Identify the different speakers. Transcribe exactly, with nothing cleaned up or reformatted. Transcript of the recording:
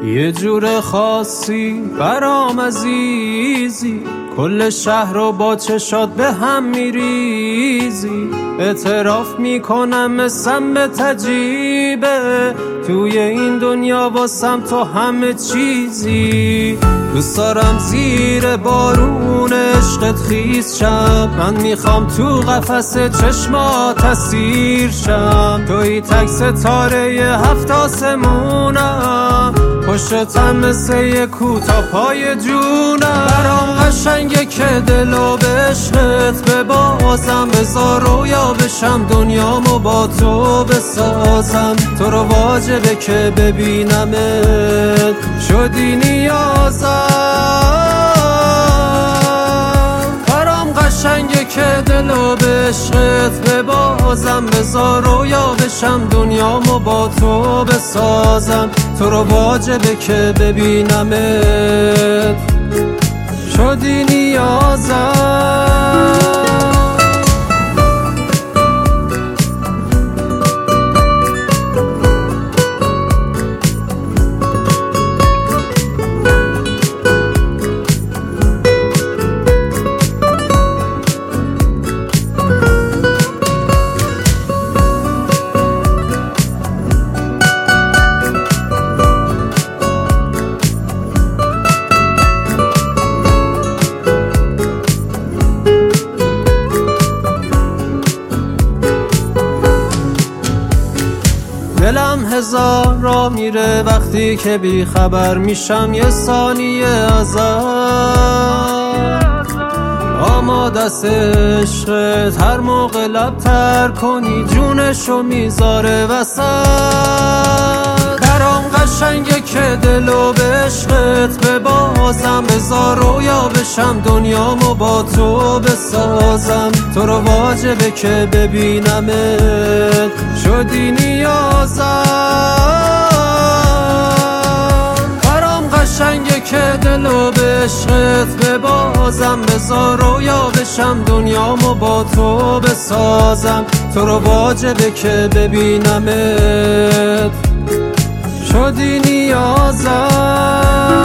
Speaker 1: یه جور خاصی برام عزیزی، کل شهر رو با چشات به هم میریزی. اعتراف میکنم مثل به تجیبه، توی این دنیا واسم تو همه چیزی. دوست دارم زیر بارون عشقت خیس شم، من میخوام تو قفس چشمات اسیر شم. توی تک ستاره ی هفت آسمونم، پشتم مثل یه کوتا پای جونم. برام قشنگه که دلو به عشقت ببازم، بذار رویا بشم دنیامو با تو بسازم. تو رو واجبه که ببینمت، شدی نیازم. برام قشنگه که دلو به عشقت ببازم، بذار رویا بشم دنیامو با تو بسازم. تو رو واجبه که ببینمت، شدی نیازم. دلم هزار را میره وقتی که بی خبر میشم یه ثانیه ازت. آماده است عشقت هر موقع لب تر کنی، جونشو میذاره وسط. برام قشنگه که دلو به عشقت ببازم، بذار رویا بشم دنیامو با تو بسازم. تو رو واجبه که ببینمت، شدی نیازم. برام قشنگه که دلو به عشقت ببازم، بذار رویا بشم دنیامو با تو بسازم. تو رو واجبه که ببینمت، شدی نیازم.